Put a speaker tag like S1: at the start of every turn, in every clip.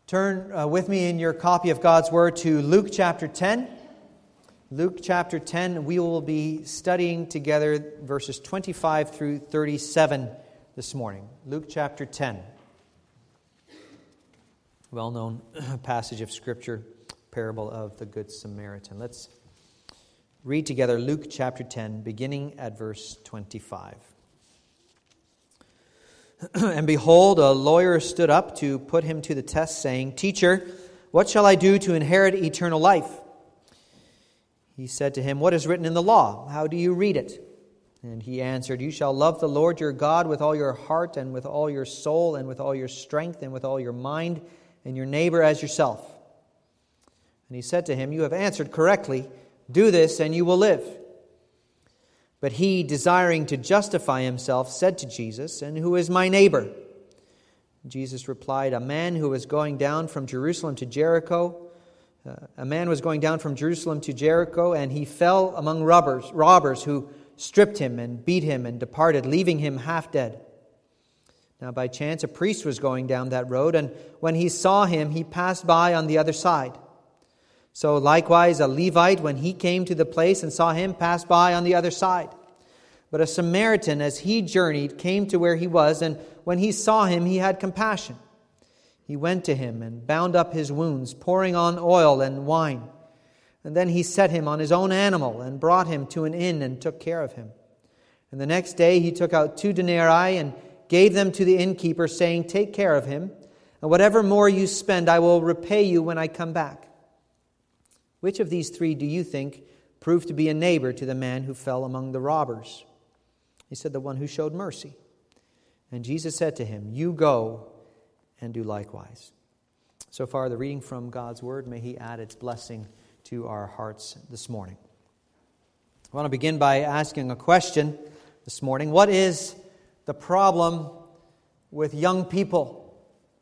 S1: Turn with me in your copy of God's Word to Luke chapter 10. Luke chapter 10, we will be studying together verses 25 through 37 this morning. Luke chapter 10. Well-known passage of Scripture, parable of the Good Samaritan. Let's read together Luke chapter 10, beginning at verse 25. And behold, a lawyer stood up to put him to the test, saying, "Teacher, what shall I do to inherit eternal life?" He said to him, "What is written in the law? How do you read it?" And he answered, "You shall love the Lord your God with all your heart and with all your soul and with all your strength and with all your mind, and your neighbor as yourself." And he said to him, "You have answered correctly. Do this and you will live." But he, desiring to justify himself, said to Jesus, "And who is my neighbor?" Jesus replied, "A man was going down from Jerusalem to Jericho, and he fell among robbers who stripped him and beat him and departed, leaving him half dead. Now by chance a priest was going down that road, and when he saw him, he passed by on the other side. So likewise a Levite, when he came to the place and saw him, passed by on the other side. But a Samaritan, as he journeyed, came to where he was, and when he saw him, he had compassion. He went to him and bound up his wounds, pouring on oil and wine. And then he set him on his own animal and brought him to an inn and took care of him. And the next day he took out 2 denarii and gave them to the innkeeper, saying, 'Take care of him, and whatever more you spend I will repay you when I come back.' Which of these 3 do you think proved to be a neighbor to the man who fell among the robbers?" He said, "The one who showed mercy." And Jesus said to him, "You go and do likewise." So far, the reading from God's Word. May He add its blessing to our hearts this morning. I want to begin by asking a question this morning. What is the problem with young people?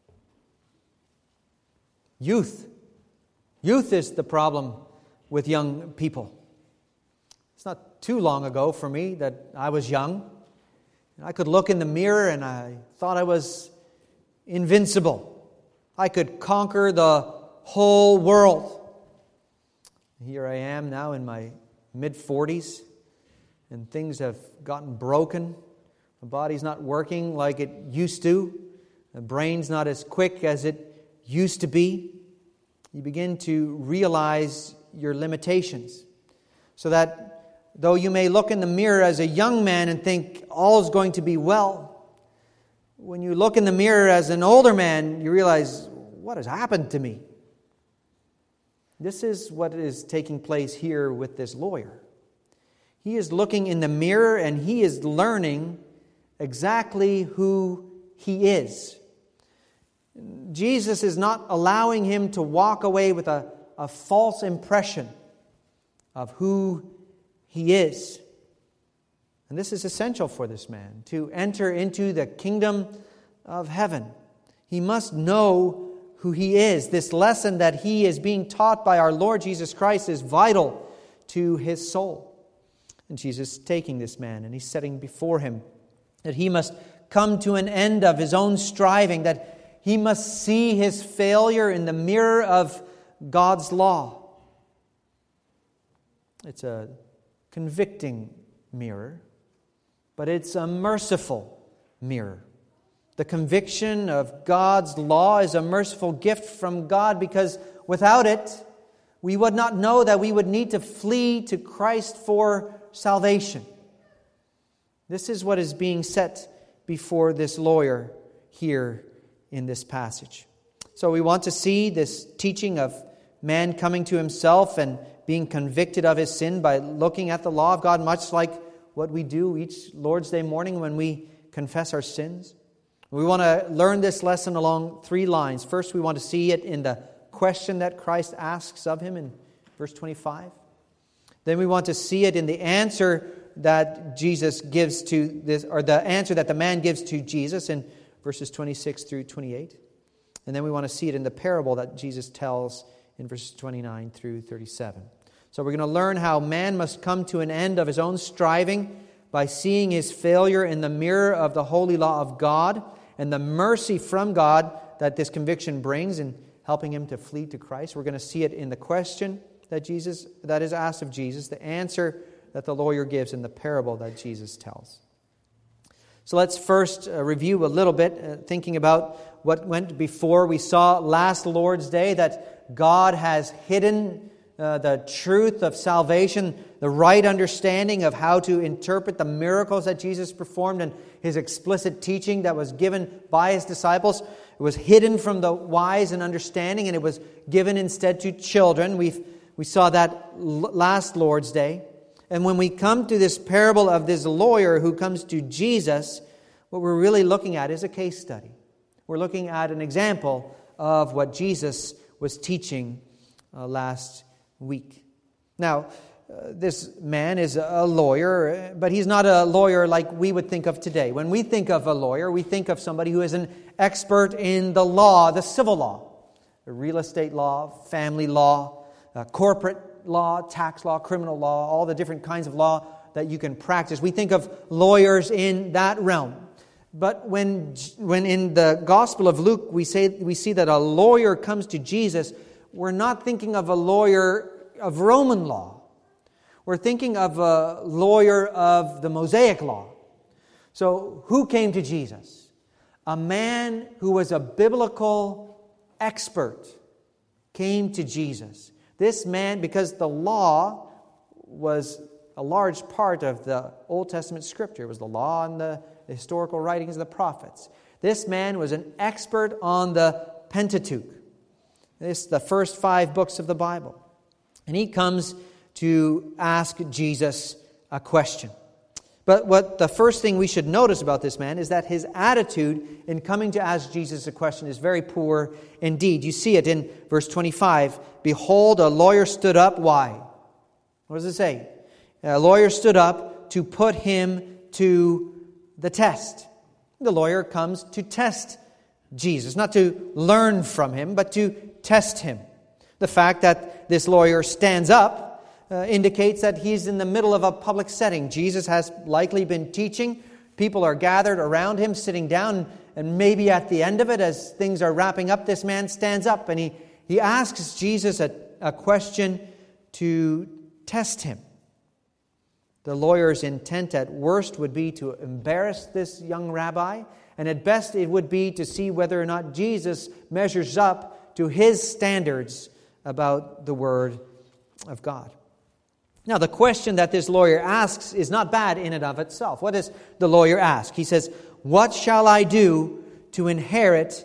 S1: Youth. Youth is the problem with young people. It's not too long ago for me that I was young. I could look in the mirror and I thought I was invincible. I could conquer the whole world. Here I am now in my mid-40s, and things have gotten broken. My body's not working like it used to. The brain's not as quick as it used to be. You begin to realize your limitations. So that though you may look in the mirror as a young man and think all is going to be well, when you look in the mirror as an older man, you realize, what has happened to me? This is what is taking place here with this lawyer. He is looking in the mirror and he is learning exactly who he is. Jesus is not allowing him to walk away with a false impression of who he is. And this is essential for this man to enter into the kingdom of heaven. He must know who he is. This lesson that he is being taught by our Lord Jesus Christ is vital to his soul. And Jesus is taking this man and he's setting before him that he must come to an end of his own striving, that he must see his failure in the mirror of God's law. It's a convicting mirror, but it's a merciful mirror. The conviction of God's law is a merciful gift from God, because without it, we would not know that we would need to flee to Christ for salvation. This is what is being set before this lawyer here in this passage. So we want to see this teaching of man coming to himself and being convicted of his sin by looking at the law of God, much like what we do each Lord's Day morning when we confess our sins. We want to learn this lesson along 3 lines. First, we want to see it in the question that Christ asks of him in verse 25. Then we want to see it in the answer that Jesus gives to this, or the answer that the man gives to Jesus in verses 26 through 28. And then we want to see it in the parable that Jesus tells in verses 29 through 37. So we're going to learn how man must come to an end of his own striving by seeing his failure in the mirror of the holy law of God and the mercy from God that this conviction brings in helping him to flee to Christ. We're going to see it in the question that is asked of Jesus, the answer that the lawyer gives in the parable that Jesus tells. So let's first review a little bit, thinking about what went before. We saw last Lord's Day that God has hidden the truth of salvation, the right understanding of how to interpret the miracles that Jesus performed and his explicit teaching that was given by his disciples. It was hidden from the wise and understanding, and it was given instead to children. We saw that last Lord's Day. And when we come to this parable of this lawyer who comes to Jesus, what we're really looking at is a case study. We're looking at an example of what Jesus was teaching last week. Now, this man is a lawyer, but he's not a lawyer like we would think of today. When we think of a lawyer, we think of somebody who is an expert in the law, the civil law, the real estate law, family law, corporate law, tax law, criminal law, all the different kinds of law that you can practice. We think of lawyers in that realm. But when in the Gospel of Luke we see that a lawyer comes to Jesus, we're not thinking of a lawyer of Roman law. We're thinking of a lawyer of the Mosaic law. So who came to Jesus? A man who was a biblical expert came to Jesus. This man, because the law was a large part of the Old Testament Scripture. It was the law and the historical writings of the prophets. This man was an expert on the Pentateuch. This is the first 5 books of the Bible. And he comes to ask Jesus a question. But what the first thing we should notice about this man is that his attitude in coming to ask Jesus a question is very poor indeed. You see it in verse 25. Behold, a lawyer stood up. Why? What does it say? A lawyer stood up to put him to the test. The lawyer comes to test Jesus, not to learn from him, but to test him. The fact that this lawyer stands up indicates that he's in the middle of a public setting. Jesus has likely been teaching. People are gathered around him, sitting down, and maybe at the end of it, as things are wrapping up, this man stands up and he asks Jesus a question to test him. The lawyer's intent at worst would be to embarrass this young rabbi, and at best it would be to see whether or not Jesus measures up to his standards about the Word of God. Now, the question that this lawyer asks is not bad in and of itself. What does the lawyer ask? He says, "What shall I do to inherit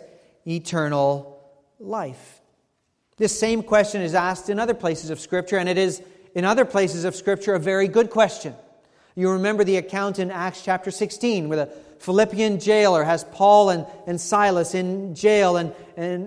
S1: eternal life?" This same question is asked in other places of Scripture, and it is in other places of Scripture a very good question. You remember the account in Acts chapter 16 where the Philippian jailer has Paul and Silas in jail, and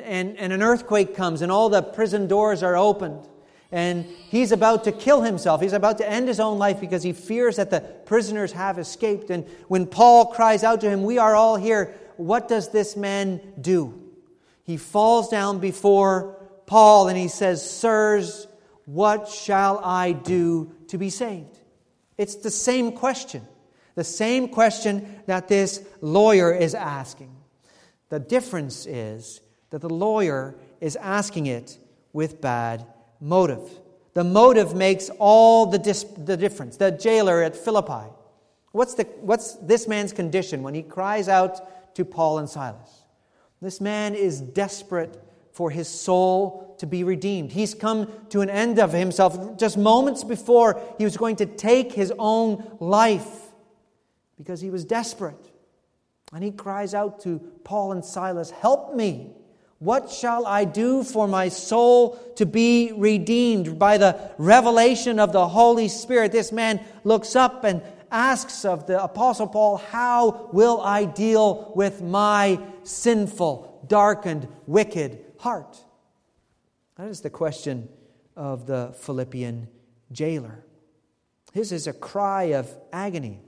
S1: an earthquake comes and all the prison doors are opened. And he's about to kill himself. He's about to end his own life because he fears that the prisoners have escaped. And when Paul cries out to him, "We are all here," what does this man do? He falls down before Paul and he says, "Sirs, what shall I do to be saved?" It's the same question. The same question that this lawyer is asking. The difference is that the lawyer is asking it with bad motive. The motive makes all the difference. The jailer at Philippi. What's this man's condition when he cries out to Paul and Silas? This man is desperate for his soul to be redeemed. He's come to an end of himself. Just moments before, he was going to take his own life because he was desperate. And he cries out to Paul and Silas, "Help me. What shall I do for my soul to be redeemed?" By the revelation of the Holy Spirit, this man looks up and asks of the Apostle Paul, "How will I deal with my sinful, darkened, wicked heart?" That is the question of the Philippian jailer. His is a cry of agony.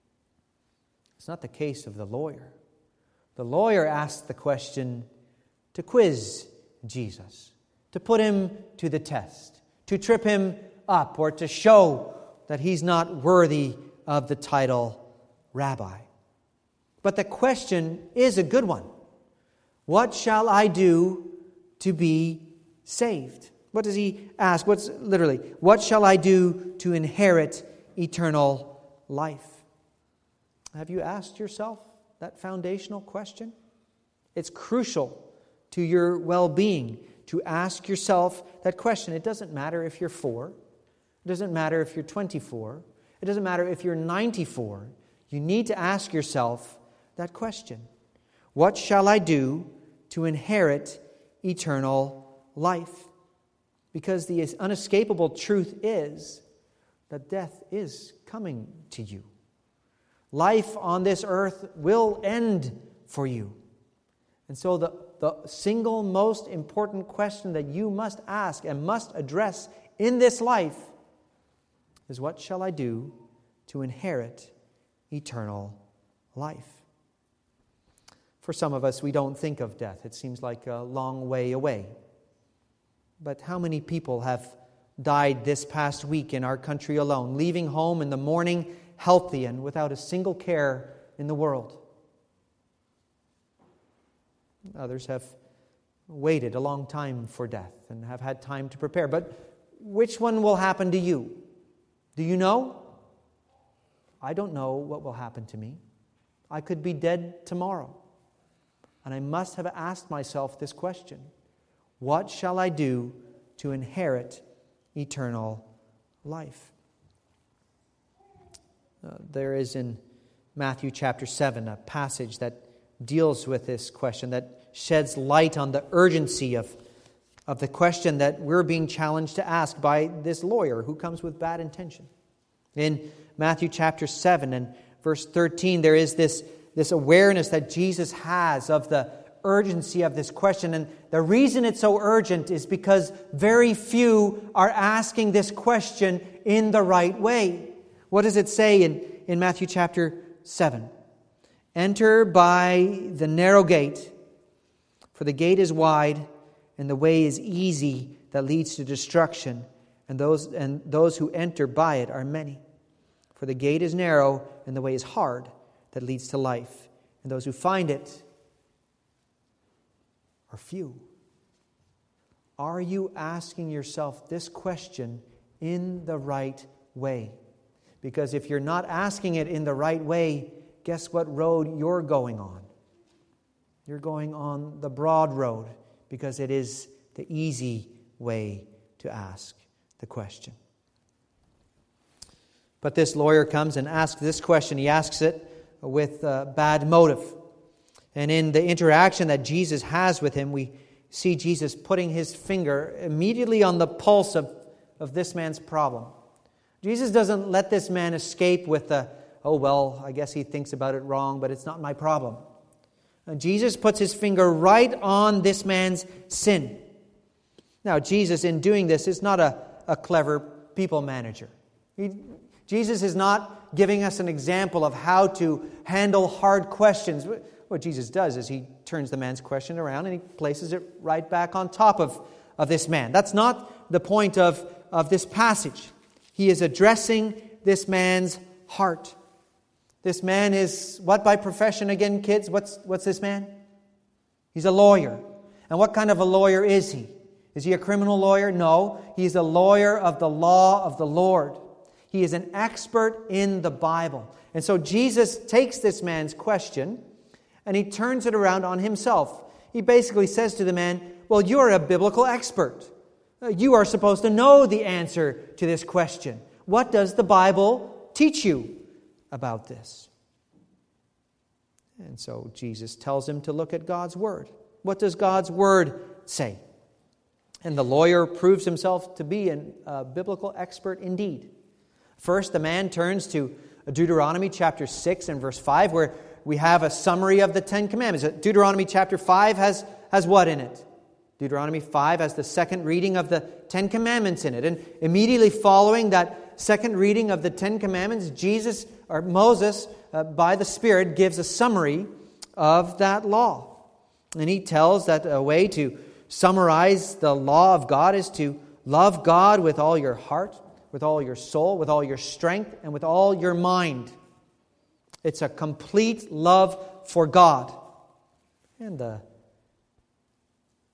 S1: It's not the case of the lawyer. The lawyer asks the question to quiz Jesus, to put him to the test, to trip him up, or to show that he's not worthy of the title rabbi. But the question is a good one. What shall I do to be saved? What does he ask? What shall I do to inherit eternal life? Have you asked yourself that foundational question? It's crucial to your well-being to ask yourself that question. It doesn't matter if you're 4. It doesn't matter if you're 24. It doesn't matter if you're 94. You need to ask yourself that question. What shall I do to inherit eternal life? Because the unescapable truth is that death is coming to you. Life on this earth will end for you. And so the single most important question that you must ask and must address in this life is, what shall I do to inherit eternal life? For some of us, we don't think of death. It seems like a long way away. But how many people have died this past week in our country alone, leaving home in the morning healthy and without a single care in the world? Others have waited a long time for death and have had time to prepare. But which one will happen to you? Do you know? I don't know what will happen to me. I could be dead tomorrow. And I must have asked myself this question: what shall I do to inherit eternal life? There is in Matthew chapter 7 a passage that deals with this question, that sheds light on the urgency of the question that we're being challenged to ask by this lawyer who comes with bad intention. In Matthew chapter 7 and verse 13, there is this awareness that Jesus has of the urgency of this question. And the reason it's so urgent is because very few are asking this question in the right way. What does it say in Matthew chapter 7? Enter by the narrow gate, for the gate is wide and the way is easy that leads to destruction, and those who enter by it are many. For the gate is narrow and the way is hard that leads to life, and those who find it are few. Are you asking yourself this question in the right way? Because if you're not asking it in the right way, guess what road you're going on? You're going on the broad road, because it is the easy way to ask the question. But this lawyer comes and asks this question. He asks it with bad motive. And in the interaction that Jesus has with him, we see Jesus putting his finger immediately on the pulse of this man's problem. Jesus doesn't let this man escape with I guess he thinks about it wrong, but it's not my problem. And Jesus puts his finger right on this man's sin. Now, Jesus, in doing this, is not a clever people manager. Jesus is not giving us an example of how to handle hard questions. What Jesus does is he turns the man's question around and he places it right back on top of this man. That's not the point of this passage. He is addressing this man's heart. This man is what by profession again, kids? What's this man? He's a lawyer. And what kind of a lawyer is he? Is he a criminal lawyer? No. He's a lawyer of the law of the Lord. He is an expert in the Bible. And so Jesus takes this man's question and he turns it around on himself. He basically says to the man, well, you're a biblical expert. You are supposed to know the answer to this question. What does the Bible teach you about this? And so Jesus tells him to look at God's Word. What does God's Word say? And the lawyer proves himself to be a biblical expert indeed. First, the man turns to Deuteronomy chapter 6 and verse 5, where we have a summary of the Ten Commandments. Deuteronomy chapter 5 has what in it? Deuteronomy 5 has the second reading of the Ten Commandments in it. And immediately following that second reading of the Ten Commandments, Moses, by the Spirit, gives a summary of that law. And he tells that a way to summarize the law of God is to love God with all your heart, with all your soul, with all your strength, and with all your mind. It's a complete love for God. And the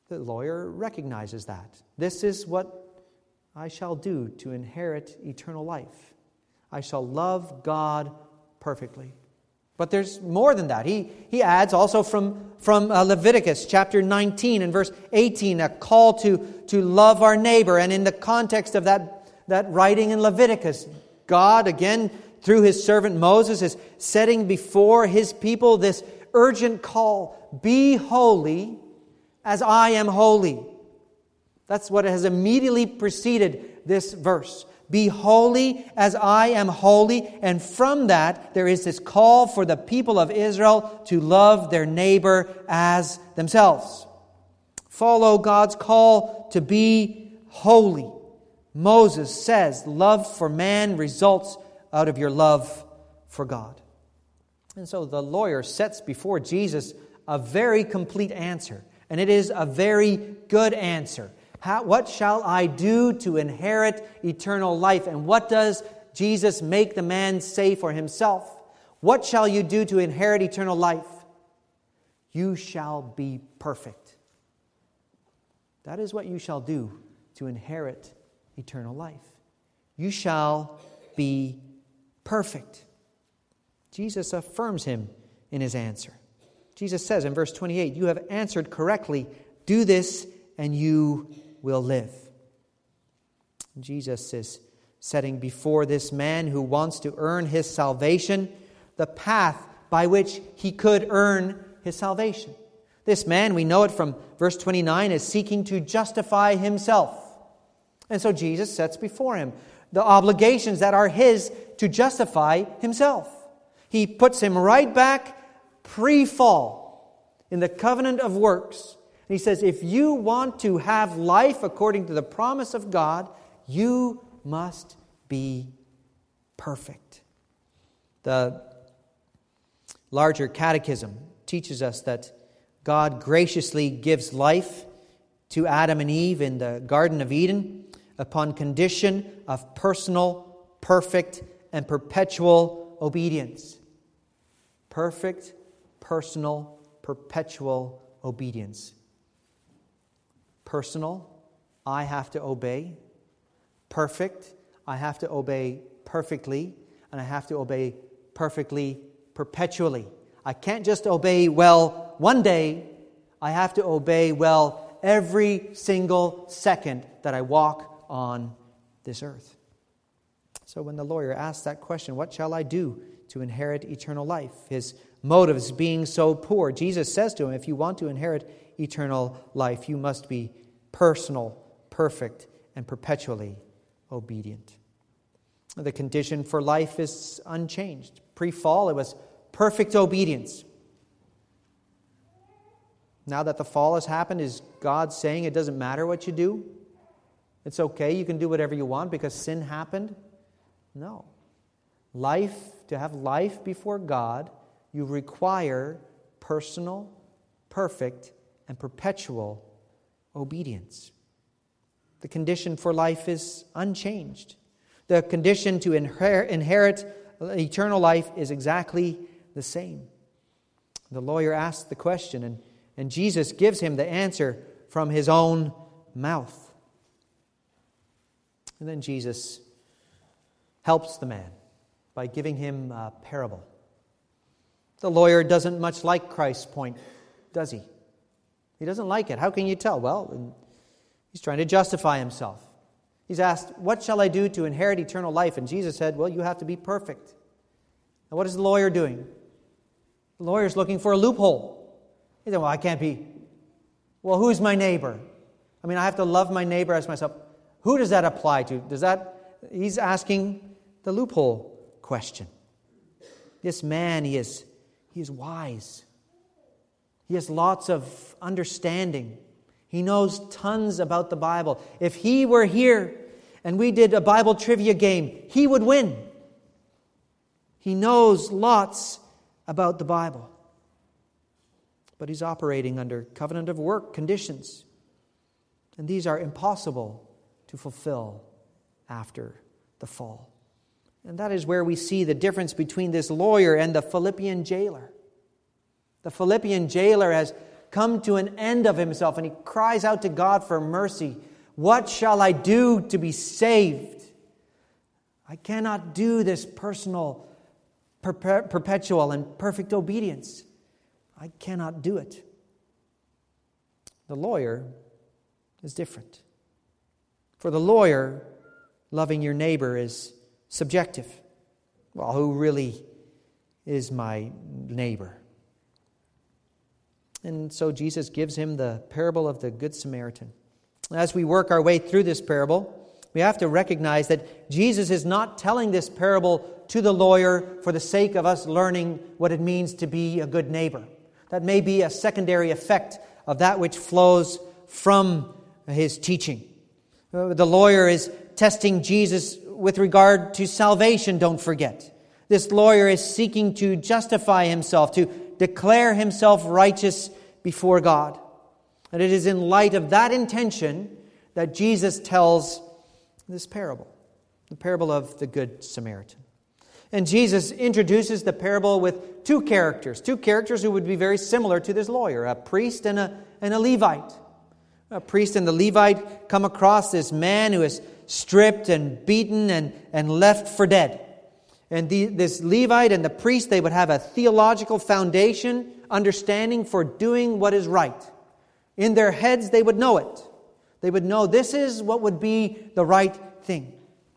S1: The lawyer recognizes that. This is what I shall do to inherit eternal life. I shall love God perfectly. But there's more than that. He adds also from Leviticus chapter 19 and verse 18, a call to love our neighbor. And in the context of that writing in Leviticus, God, again, through His servant Moses, is setting before His people this urgent call, be holy as I am holy. That's what has immediately preceded this verse. Be holy as I am holy. And from that, there is this call for the people of Israel to love their neighbor as themselves. Follow God's call to be holy. Moses says, love for man results out of your love for God. And so the lawyer sets before Jesus a very complete answer. And it is a very good answer. What shall I do to inherit eternal life? And what does Jesus make the man say for himself? What shall you do to inherit eternal life? You shall be perfect. That is what you shall do to inherit eternal life. You shall be perfect. Jesus affirms him in his answer. Jesus says in verse 28, you have answered correctly. Do this and you will live. Jesus is setting before this man who wants to earn his salvation the path by which he could earn his salvation. This man, we know it from verse 29, is seeking to justify himself. And so Jesus sets before him the obligations that are his to justify himself. He puts him right back pre-fall in the covenant of works. And he says, if you want to have life according to the promise of God, you must be perfect. The larger catechism teaches us that God graciously gives life to Adam and Eve in the Garden of Eden upon condition of personal, perfect, and perpetual obedience. Perfect, personal, perpetual obedience. Personal, I have to obey. Perfect, I have to obey perfectly. And I have to obey perfectly, perpetually. I can't just obey well one day. I have to obey well every single second that I walk on this earth. So when the lawyer asks that question, what shall I do to inherit eternal life? His motives being so poor, Jesus says to him, if you want to inherit eternal life, you must be personal, perfect, and perpetually obedient. The condition for life is unchanged. Pre-fall, it was perfect obedience. Now that the fall has happened, is God saying it doesn't matter what you do? It's okay, you can do whatever you want because sin happened? No. Life, to have life before God, you require personal, perfect, and perpetual obedience. The condition for life is unchanged. The condition to inherit eternal life is exactly the same. The lawyer asks the question, and Jesus gives him the answer from his own mouth. And then Jesus helps the man by giving him a parable. The lawyer doesn't much like Christ's point, does he? He doesn't like it. How can you tell? Well, he's trying to justify himself. He's asked, what shall I do to inherit eternal life? And Jesus said, well, you have to be perfect. And what is the lawyer doing? The lawyer's looking for a loophole. He said, well, I can't be. Well, who's my neighbor? I mean, I have to love my neighbor as myself. Who does that apply to? He's asking the loophole question. This man, he is wise. He has lots of understanding. He knows tons about the Bible. If he were here and we did a Bible trivia game, he would win. He knows lots about the Bible. But he's operating under covenant of work conditions. And these are impossible to fulfill after the fall. And that is where we see the difference between this lawyer and the Philippian jailer. The Philippian jailer has come to an end of himself, and he cries out to God for mercy. What shall I do to be saved? I cannot do this personal, perpetual, and perfect obedience. I cannot do it. The lawyer is different. For the lawyer, loving your neighbor is subjective. Well, who really is my neighbor? And so Jesus gives him the parable of the Good Samaritan. As we work our way through this parable, we have to recognize that Jesus is not telling this parable to the lawyer for the sake of us learning what it means to be a good neighbor. That may be a secondary effect of that which flows from his teaching. The lawyer is testing Jesus with regard to salvation, don't forget. This lawyer is seeking to justify himself, to declare himself righteous before God. And it is in light of that intention that Jesus tells this parable, the parable of the Good Samaritan. And Jesus introduces the parable with two characters who would be very similar to this lawyer, a priest and a Levite. A priest and the Levite come across this man who is stripped and beaten and left for dead. And this Levite and the priest, they would have a theological foundation, understanding for doing what is right. In their heads, they would know it. They would know this is what would be the right thing.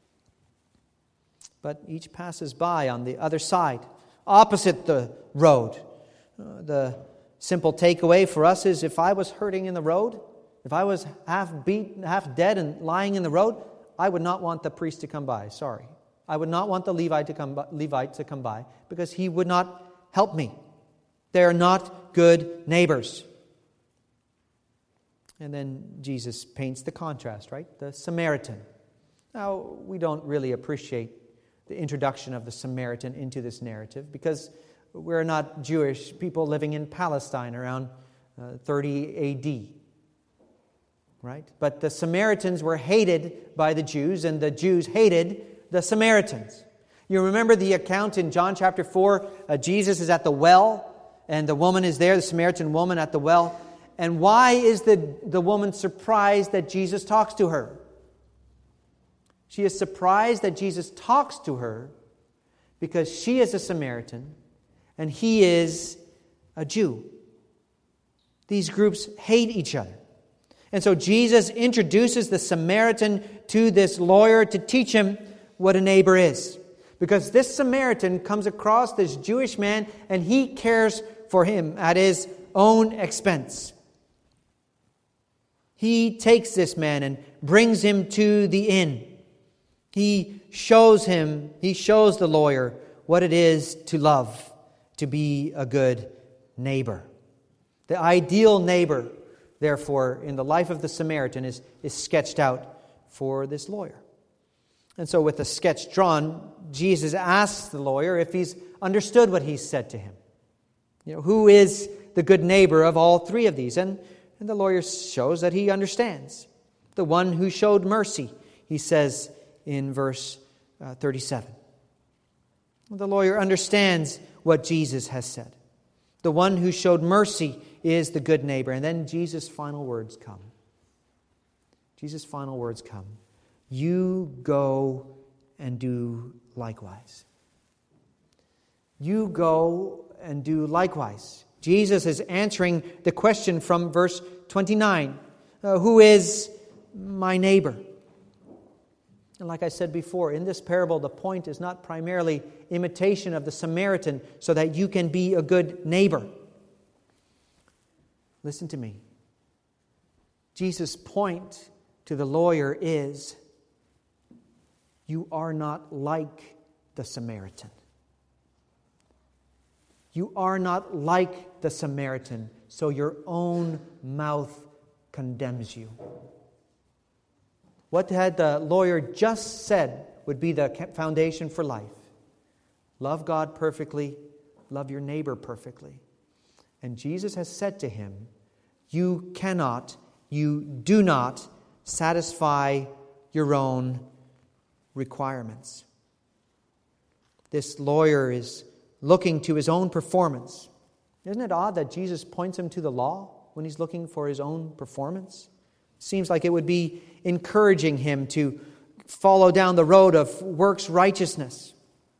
S1: But each passes by on the other side, opposite the road. The simple takeaway for us is if I was hurting in the road, if I was half beat, half dead and lying in the road, I would not want the priest to come by. Sorry. I would not want the Levite to come by because he would not help me. They are not good neighbors. And then Jesus paints the contrast, right? The Samaritan. Now, we don't really appreciate the introduction of the Samaritan into this narrative because we're not Jewish people living in Palestine around 30 A.D., right? But the Samaritans were hated by the Jews, and the Jews hated the Samaritans. You remember the account in John chapter 4, Jesus is at the well, and the woman is there, the Samaritan woman at the well. And why is the woman surprised that Jesus talks to her? She is surprised that Jesus talks to her because she is a Samaritan and he is a Jew. These groups hate each other. And so Jesus introduces the Samaritan to this lawyer to teach him what a neighbor is. Because this Samaritan comes across this Jewish man and he cares for him at his own expense. He takes this man and brings him to the inn. He shows the lawyer what it is to love, to be a good neighbor. The ideal neighbor, therefore, in the life of the Samaritan is sketched out for this lawyer. And so with the sketch drawn, Jesus asks the lawyer if he's understood what he's said to him. Who is the good neighbor of all three of these? And the lawyer shows that he understands. The one who showed mercy, he says in verse 37. The lawyer understands what Jesus has said. The one who showed mercy is the good neighbor. And then Jesus' final words come. Jesus' final words come. You go and do likewise. You go and do likewise. Jesus is answering the question from verse 29. Who is my neighbor? And like I said before, in this parable, the point is not primarily imitation of the Samaritan so that you can be a good neighbor. Listen to me. Jesus' point to the lawyer is, you are not like the Samaritan. You are not like the Samaritan, so your own mouth condemns you. What had the lawyer just said would be the foundation for life. Love God perfectly, love your neighbor perfectly. And Jesus has said to him, you do not satisfy your own requirements. This lawyer is looking to his own performance. Isn't it odd that Jesus points him to the law when he's looking for his own performance? Seems like it would be encouraging him to follow down the road of works righteousness.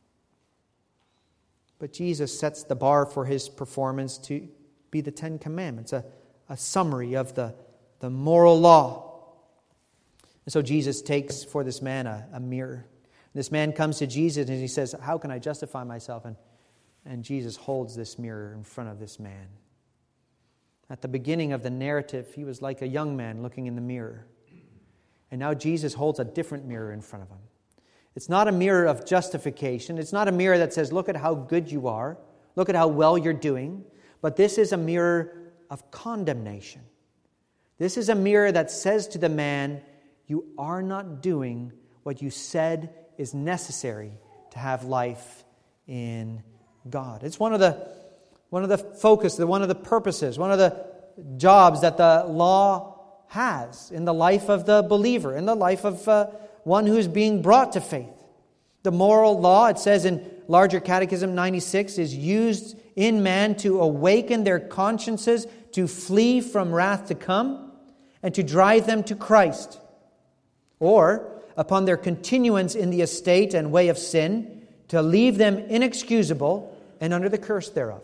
S1: But Jesus sets the bar for his performance to be the Ten Commandments, a summary of the moral law. And so Jesus takes for this man a mirror. This man comes to Jesus and he says, how can I justify myself? And Jesus holds this mirror in front of this man. At the beginning of the narrative, he was like a young man looking in the mirror. And now Jesus holds a different mirror in front of him. It's not a mirror of justification. It's not a mirror that says, look at how good you are. Look at how well you're doing. But this is a mirror of condemnation. This is a mirror that says to the man, you are not doing what you said is necessary to have life in God. It's one of the focus, one of the purposes, one of the jobs that the law has in the life of the believer, in the life of one who is being brought to faith. The moral law, it says in Larger Catechism 96, is used in man to awaken their consciences to flee from wrath to come and to drive them to Christ. Or, upon their continuance in the estate and way of sin, to leave them inexcusable and under the curse thereof.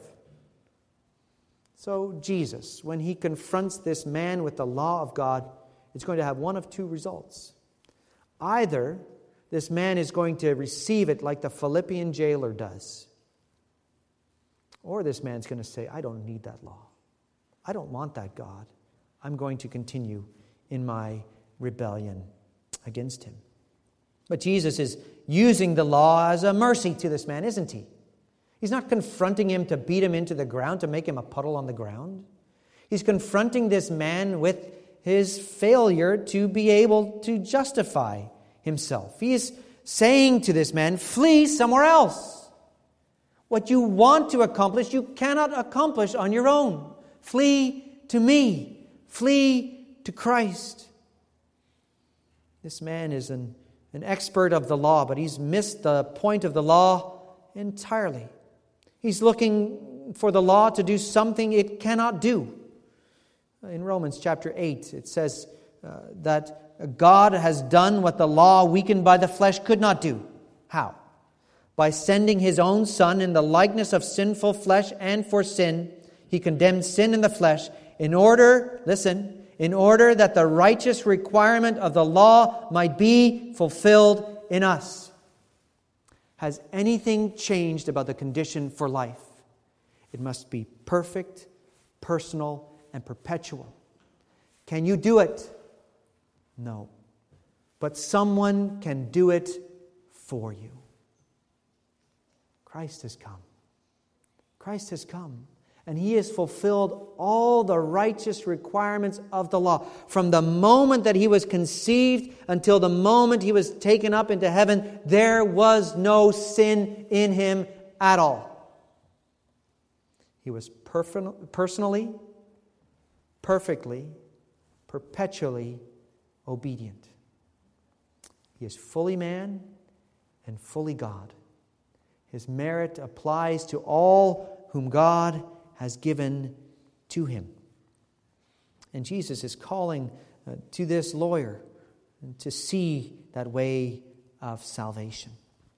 S1: So Jesus, when he confronts this man with the law of God, it's going to have one of two results. Either this man is going to receive it like the Philippian jailer does, or this man's going to say, I don't need that law. I don't want that God. I'm going to continue in my rebellion against him. But Jesus is using the law as a mercy to this man, isn't he? He's not confronting him to beat him into the ground, to make him a puddle on the ground. He's confronting this man with his failure to be able to justify himself. He is saying to this man, flee somewhere else. What you want to accomplish, you cannot accomplish on your own. Flee to me. Flee to Christ. This man is an expert of the law, but he's missed the point of the law entirely. He's looking for the law to do something it cannot do. In Romans chapter 8, it says that God has done what the law weakened by the flesh could not do. How? By sending his own Son in the likeness of sinful flesh, and for sin, he condemned sin in the flesh in order, listen, in order that the righteous requirement of the law might be fulfilled in us. Has anything changed about the condition for life? It must be perfect, personal, and perpetual. Can you do it? No. But someone can do it for you. Christ has come. Christ has come. And he has fulfilled all the righteous requirements of the law. From the moment that he was conceived until the moment he was taken up into heaven, there was no sin in him at all. He was personally, perfectly, perpetually obedient. He is fully man and fully God. His merit applies to all whom God has given to him. And Jesus is calling to this lawyer to see that way of salvation.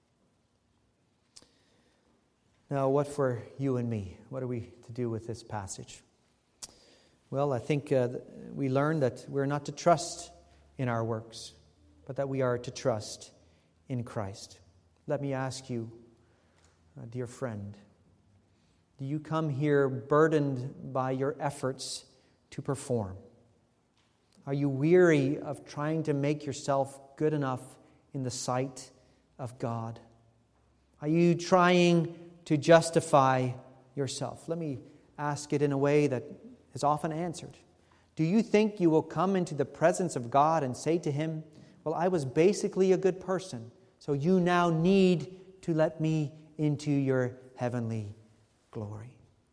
S1: Now, what for you and me? What are we to do with this passage? Well, I think we learn that we're not to trust in our works, but that we are to trust in Christ. Let me ask you, dear friend, do you come here burdened by your efforts to perform? Are you weary of trying to make yourself good enough in the sight of God? Are you trying to justify yourself? Let me ask it in a way that is often answered. Do you think you will come into the presence of God and say to him, well, I was basically a good person, so you now need to let me into your heavenly glory?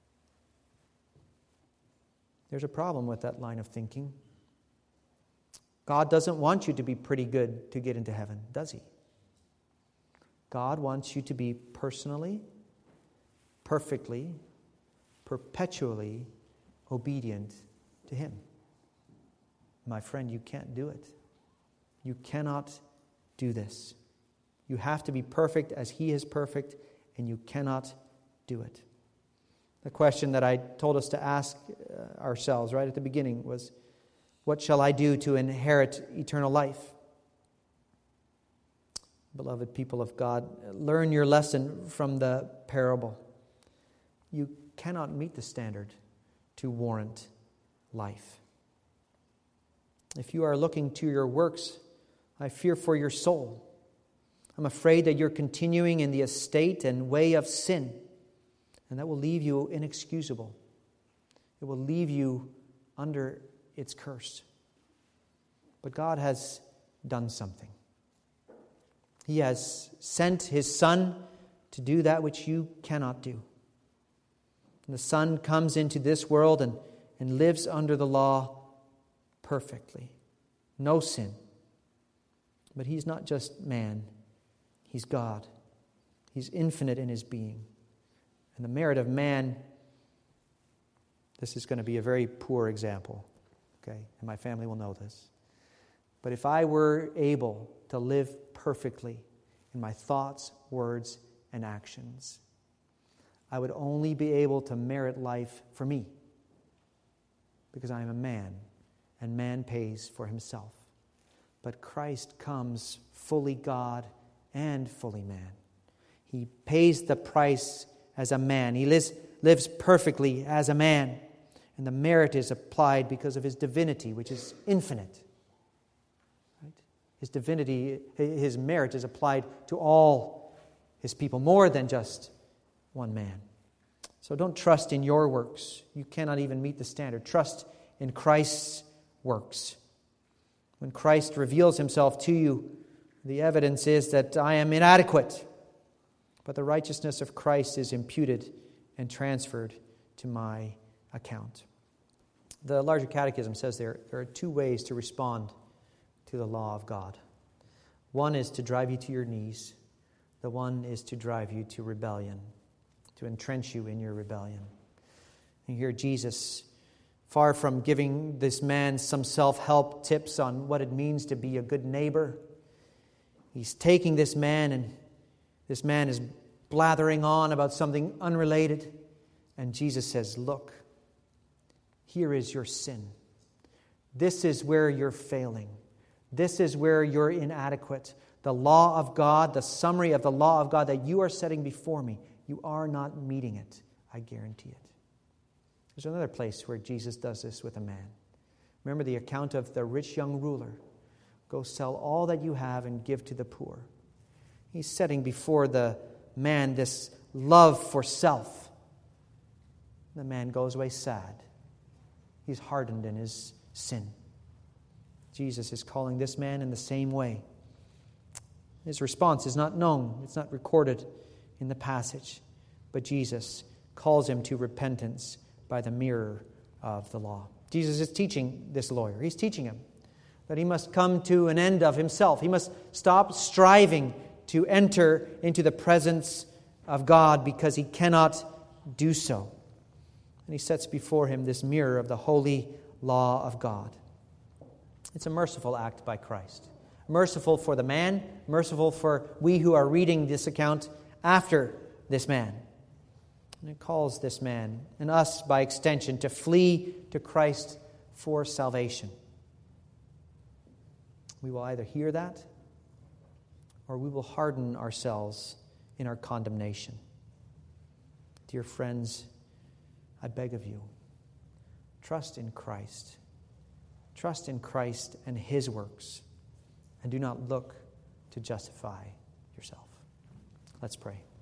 S1: There's a problem with that line of thinking. God doesn't want you to be pretty good to get into heaven, does he? God wants you to be personally, perfectly, perpetually obedient to Him. My friend, you can't do it. You cannot do this. You have to be perfect as He is perfect, and you cannot do it. The question that I told us to ask ourselves right at the beginning was, what shall I do to inherit eternal life? Beloved people of God, learn your lesson from the parable. You cannot meet the standard to warrant life. If you are looking to your works, I fear for your soul. I'm afraid that you're continuing in the estate and way of sin, and that will leave you inexcusable. It will leave you under its curse. But God has done something. He has sent His Son to do that which you cannot do. And the Son comes into this world and lives under the law perfectly. No sin. But He's not just man. He's God. He's infinite in His being. And the merit of man, this is going to be a very poor example. Okay? And my family will know this. But if I were able to live perfectly in my thoughts, words, and actions, I would only be able to merit life for me, because I am a man, and man pays for himself. But Christ comes fully God and fully man. He pays the price as a man. He lives perfectly as a man, and the merit is applied because of His divinity, which is infinite. His divinity, His merit is applied to all His people, more than just one man. So don't trust in your works. You cannot even meet the standard. Trust in Christ's works. When Christ reveals Himself to you, the evidence is that I am inadequate, but the righteousness of Christ is imputed and transferred to my account. The larger catechism says there are two ways to respond to the law of God. One is to drive you to your knees. The one is to drive you to rebellion, to entrench you in your rebellion. And here Jesus, far from giving this man some self-help tips on what it means to be a good neighbor, He's taking this man, and this man is blathering on about something unrelated. And Jesus says, look, here is your sin. This is where you're failing. This is where you're inadequate. The law of God, the summary of the law of God that you are setting before me, you are not meeting it. I guarantee it. There's another place where Jesus does this with a man. Remember the account of the rich young ruler. Go sell all that you have and give to the poor. He's setting before the man this love for self. The man goes away sad. He's hardened in his sin. Jesus is calling this man in the same way. His response is not known. It's not recorded in the passage. But Jesus calls him to repentance by the mirror of the law. Jesus is teaching this lawyer. He's teaching him that he must come to an end of himself. He must stop striving to enter into the presence of God because he cannot do so. And he sets before him this mirror of the holy law of God. It's a merciful act by Christ. Merciful for the man, merciful for we who are reading this account after this man. And it calls this man, and us by extension, to flee to Christ for salvation. We will either hear that, or we will harden ourselves in our condemnation. Dear friends, I beg of you, trust in Christ. Trust in Christ and His works, and do not look to justify yourself. Let's pray.